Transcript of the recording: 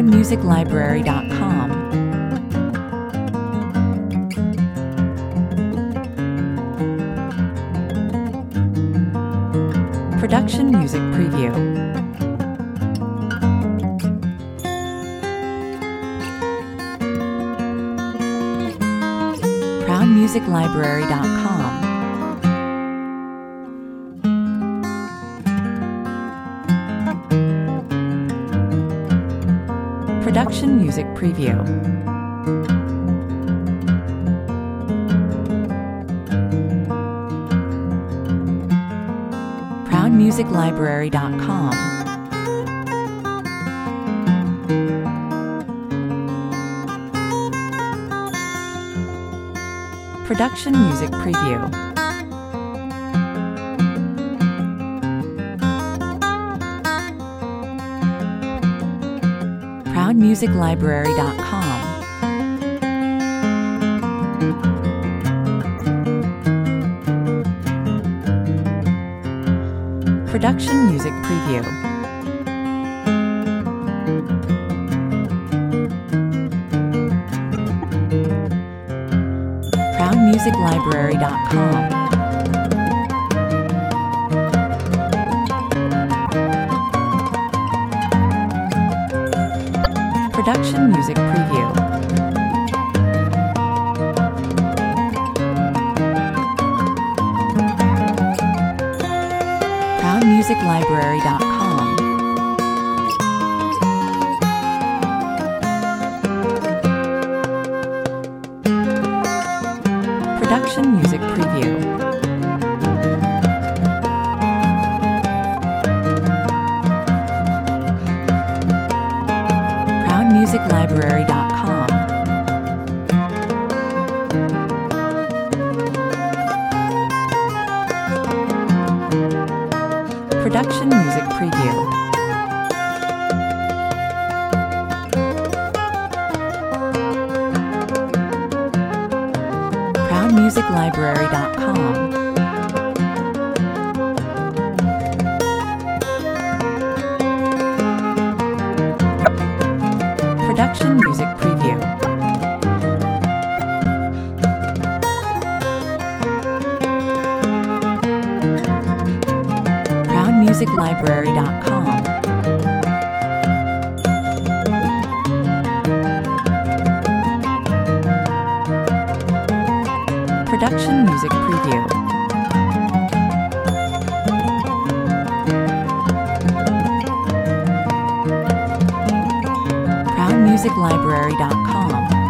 ProudMusicLibrary.com. Production Music Preview. ProudMusicLibrary.com. Production Music Preview. ProudMusicLibrary.com. Production Music Preview. ProudMusicLibrary.com. Production Music Preview. ProudMusicLibrary.com. Production Music Preview. ProudMusicLibrary.com. Production Music Preview. ProudMusicLibrary.com. Production Music Preview. ProudMusicLibrary.com. Production Music Preview. ProudMusicLibrary.com. Production Music Preview. ProudMusicLibrary.com.